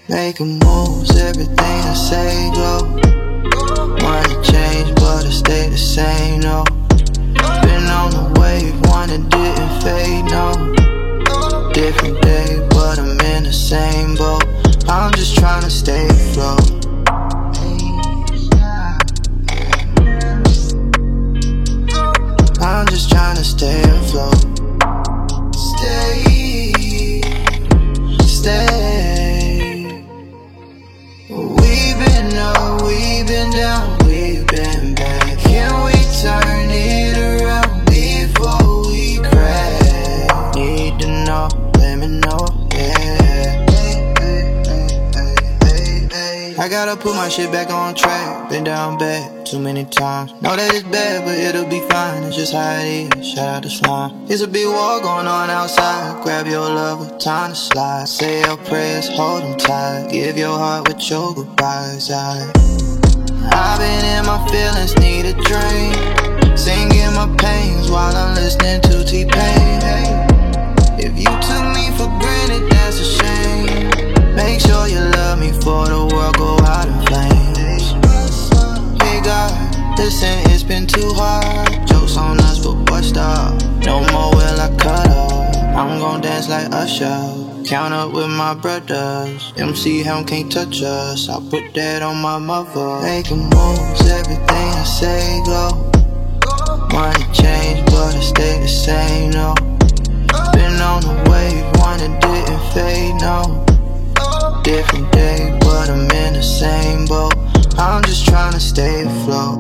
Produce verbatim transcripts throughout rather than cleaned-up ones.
Making moves, everything I say go. Money change, but I stay the same, no. Been on the wave, one that didn't fade, no. Different day, but I'm in the same boat. I'm just trying to stay afloat. I'm just trying to stay afloat. Stay, stay. We've been up, we've been down, we've been back. Can we turn it around before we crash? Need to know, let me know, yeah. I gotta put my shit back on track. Been down bad too many times. Know that it's bad, but it'll be fine. It's just how it is. Shout out to Slime. There's a big war going on outside. Grab your lover, time to slide. Say your prayers, hold them tight. Give your heart with your goodbyes. I, I've been in my feelings, need a drink. Singing my pains while I'm listening to T-Pain. If you took me for granted, that's a shame. Make sure you love me for the world go out in flames. Hey God, listen, it's been too hard. Jokes on us, but boy stop. No more will I cut up. I'm gon' dance like Usher. Count up with my brothers. M C Helm can't touch us. I put that on my mother. Making moves, everything I say go. Money change, but I stay the same, no. Been on the wave, one that didn't fade, no. Different day, but I'm in the same boat. I'm just trying to stay afloat.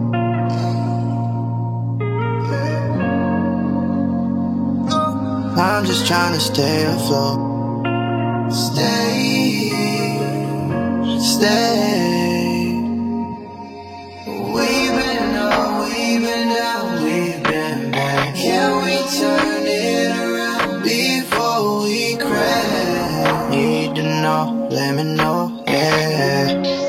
I'm just trying to stay afloat. Stay, stay. We've been up, we've been down, we've been back. Can we turn it around before we crash? Need to know, let me know, yeah.